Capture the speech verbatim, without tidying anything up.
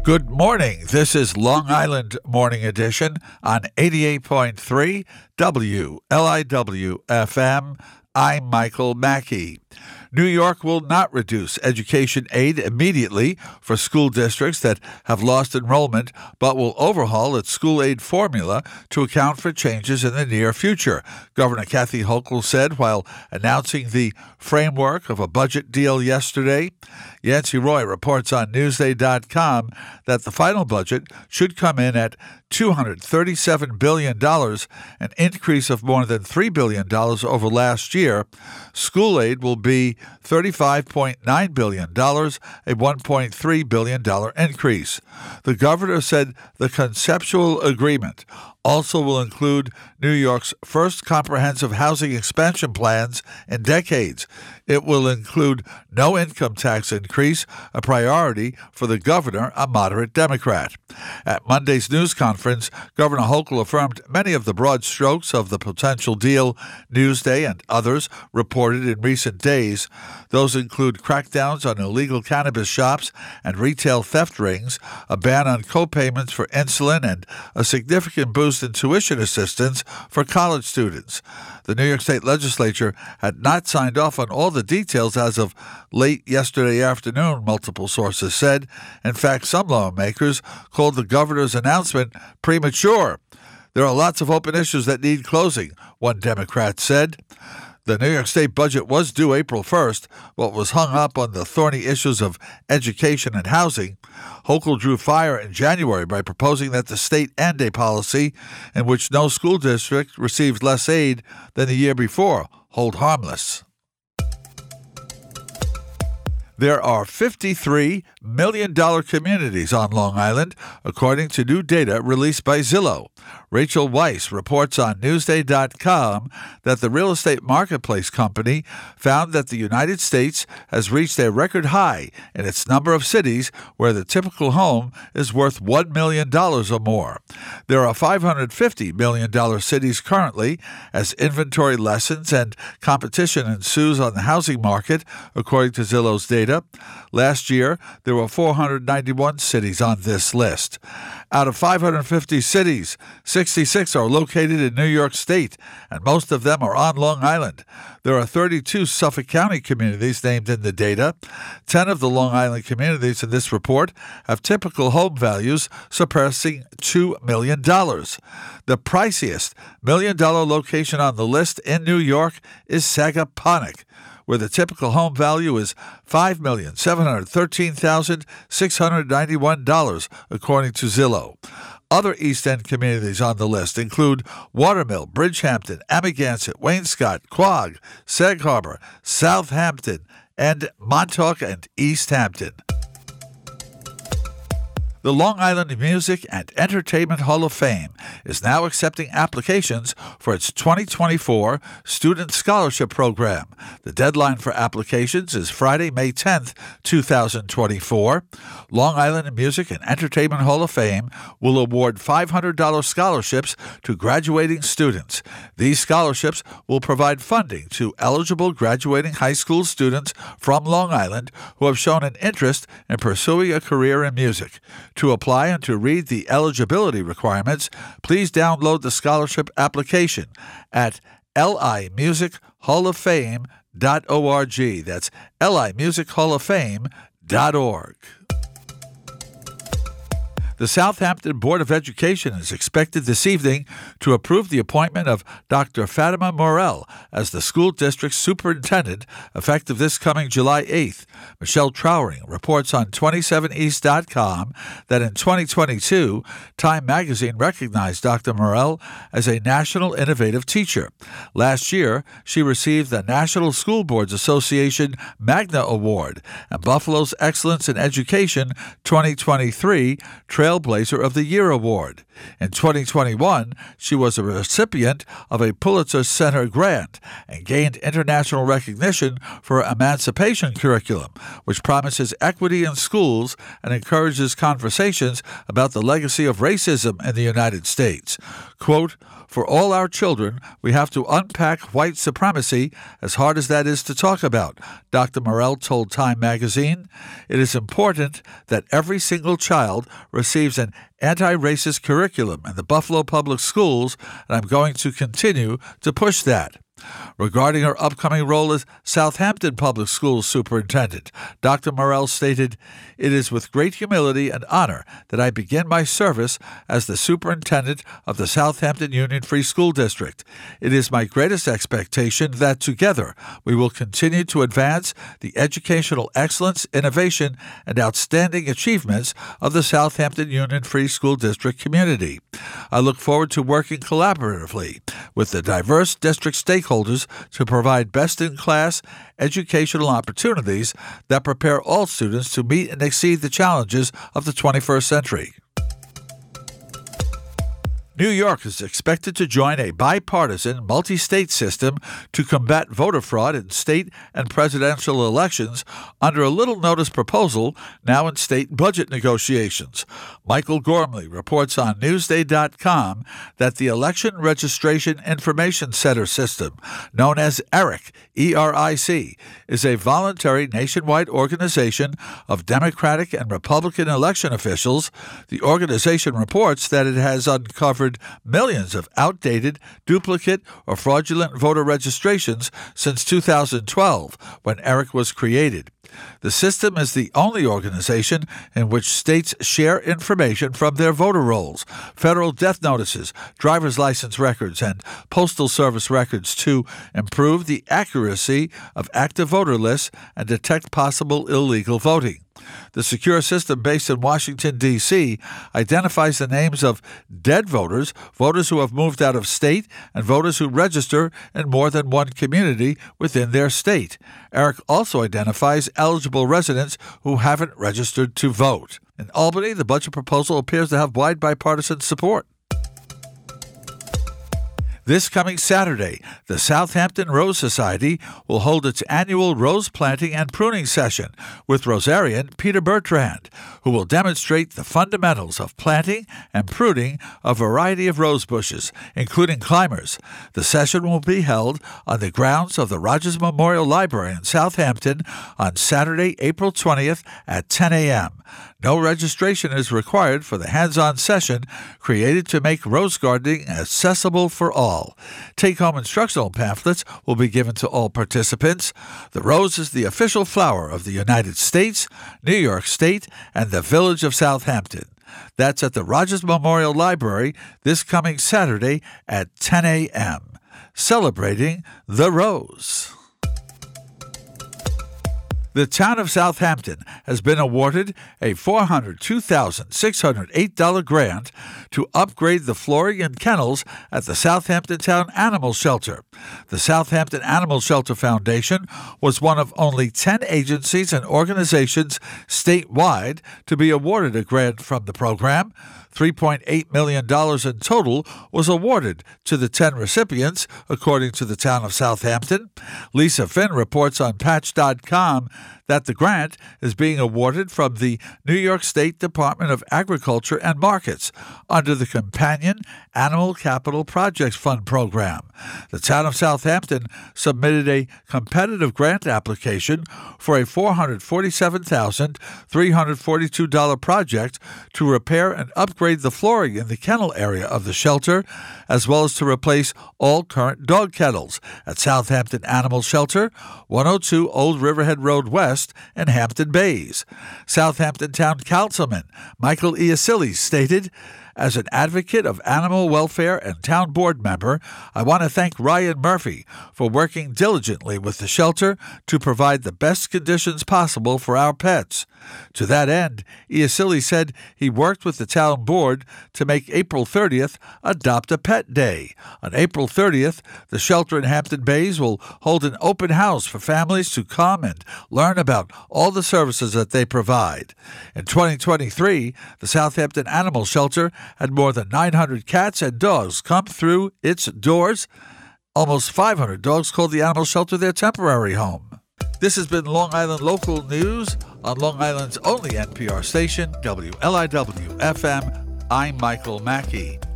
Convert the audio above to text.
Good morning. This is Long Island Morning Edition on eighty-eight point three W L I W F M. I'm Michael Mackey. New York will not reduce education aid immediately for school districts that have lost enrollment, but will overhaul its school aid formula to account for changes in the near future, Governor Kathy Hochul said while announcing the framework of a budget deal yesterday. Yancey Roy reports on Newsday dot com that the final budget should come in at two hundred thirty-seven billion dollars, an increase of more than three billion dollars over last year. School aid will be thirty-five point nine billion dollars, a one point three billion dollars increase. The governor said the conceptual agreement also will include New York's first comprehensive housing expansion plans in decades. It will include no income tax increase, a priority for the governor, a moderate Democrat. At Monday's news conference, Governor Hochul affirmed many of the broad strokes of the potential deal Newsday and others reported in recent days. Those include crackdowns on illegal cannabis shops and retail theft rings, a ban on co-payments for insulin, and a significant boost in tuition assistance for college students. The New York State Legislature had not signed off on all the details as of late yesterday afternoon, multiple sources said. In fact, some lawmakers called the governor's announcement premature. There are lots of open issues that need closing, one Democrat said. The New York State budget was due April first, but was hung up on the thorny issues of education and housing. Hochul drew fire in January by proposing that the state end a policy in which no school district received less aid than the year before, hold harmless. There are fifty-three million dollars communities on Long Island, according to new data released by Zillow. Rachel Weiss reports on Newsday dot com that the real estate marketplace company found that the United States has reached a record high in its number of cities where the typical home is worth one million dollars or more. There are five hundred fifty million dollars cities currently, as inventory lessens and competition ensues on the housing market, according to Zillow's data. Last year, there were four hundred ninety-one cities on this list. Out of five hundred fifty cities, sixty-six are located in New York State, and most of them are on Long Island. There are thirty-two Suffolk County communities named in the data. Ten of the Long Island communities in this report have typical home values surpassing two million dollars. The priciest million-dollar location on the list in New York is Sagaponack, where the typical home value is five million seven hundred thirteen thousand six hundred ninety-one dollars, according to Zillow. Other East End communities on the list include Watermill, Bridgehampton, Amagansett, Wainscott, Quogue, Sag Harbor, Southampton, and Montauk and East Hampton. The Long Island Music and Entertainment Hall of Fame is now accepting applications for its twenty twenty-four Student Scholarship Program. The deadline for applications is Friday, May tenth, twenty twenty-four. Long Island Music and Entertainment Hall of Fame will award five hundred dollars scholarships to graduating students. These scholarships will provide funding to eligible graduating high school students from Long Island who have shown an interest in pursuing a career in music. To apply and to read the eligibility requirements, please download the scholarship application at L I Music Hall of Fame dot org. That's L I Music Hall of Fame dot org. The Southampton Board of Education is expected this evening to approve the appointment of Doctor Fatima Morel as the school district's superintendent, effective this coming July eighth. Michelle Trowering reports on twenty-seven east dot com that in twenty twenty-two, Time magazine recognized Doctor Morel as a National Innovative Teacher. Last year, she received the National School Boards Association Magna Award, and Buffalo's Excellence in Education twenty twenty-three trailed Trailblazer of the Year award. In twenty twenty-one, she was a recipient of a Pulitzer Center grant and gained international recognition for her emancipation curriculum, which promises equity in schools and encourages conversations about the legacy of racism in the United States. Quote, "For all our children, we have to unpack white supremacy, as hard as that is to talk about," Doctor Morell told Time magazine. "It is important that every single child receives an anti-racist curriculum in the Buffalo Public Schools, and I'm going to continue to push that." Regarding her upcoming role as Southampton Public Schools Superintendent, Doctor Morell stated, "It is with great humility and honor that I begin my service as the Superintendent of the Southampton Union Free School District. It is my greatest expectation that together we will continue to advance the educational excellence, innovation, and outstanding achievements of the Southampton Union Free School District community. I look forward to working collaboratively with the diverse district stakeholders to provide best-in-class educational opportunities that prepare all students to meet and exceed the challenges of the twenty-first century." New York is expected to join a bipartisan multi-state system to combat voter fraud in state and presidential elections under a little-noticed proposal now in state budget negotiations. Michael Gormley reports on Newsday dot com that the Election Registration Information Center system, known as ERIC, E R I C, is a voluntary nationwide organization of Democratic and Republican election officials. The organization reports that it has uncovered millions of outdated, duplicate, or fraudulent voter registrations since two thousand twelve, when ERIC was created. The system is the only organization in which states share information from their voter rolls, federal death notices, driver's license records, and postal service records to improve the accuracy of active voter lists and detect possible illegal voting. The secure system based in Washington, D C identifies the names of dead voters, voters who have moved out of state, and voters who register in more than one community within their state. ERIC also identifies eligible residents who haven't registered to vote. In Albany, the budget proposal appears to have wide bipartisan support. This coming Saturday, the Southampton Rose Society will hold its annual rose planting and pruning session with Rosarian Peter Bertrand, who will demonstrate the fundamentals of planting and pruning a variety of rose bushes, including climbers. The session will be held on the grounds of the Rogers Memorial Library in Southampton on Saturday, April twentieth at ten a.m. No registration is required for the hands-on session created to make rose gardening accessible for all. Take-home instructional pamphlets will be given to all participants. The rose is the official flower of the United States, New York State, and the village of Southampton. That's at the Rogers Memorial Library this coming Saturday at ten a.m. Celebrating the rose. The town of Southampton has been awarded a four hundred two thousand six hundred eight dollars grant to upgrade the flooring and kennels at the Southampton Town Animal Shelter. The Southampton Animal Shelter Foundation was one of only ten agencies and organizations statewide to be awarded a grant from the program. three point eight million dollars in total was awarded to the ten recipients, according to the town of Southampton. Lisa Finn reports on Patch dot com that the grant is being awarded from the New York State Department of Agriculture and Markets under the Companion Animal Capital Projects Fund program. The town of Southampton submitted a competitive grant application for a four hundred forty-seven thousand three hundred forty-two dollars project to repair and upgrade the flooring in the kennel area of the shelter, as well as to replace all current dog kennels at Southampton Animal Shelter, one oh two Old Riverhead Road West in Hampton Bays. Southampton Town Councilman Michael Iacilli stated, As an advocate of animal welfare and town board member, I want to thank Ryan Murphy for working diligently with the shelter to provide the best conditions possible for our pets. To that end, Iacilli said he worked with the town board to make April thirtieth Adopt a Pet Day. On April thirtieth, the shelter in Hampton Bays will hold an open house for families to come and learn about all the services that they provide. In twenty twenty-three, the Southampton Animal Shelter had more than nine hundred cats and dogs come through its doors. Almost five hundred dogs called the animal shelter their temporary home. This has been Long Island Local News on Long Island's only N P R station, W L I W F M. I'm Michael Mackey.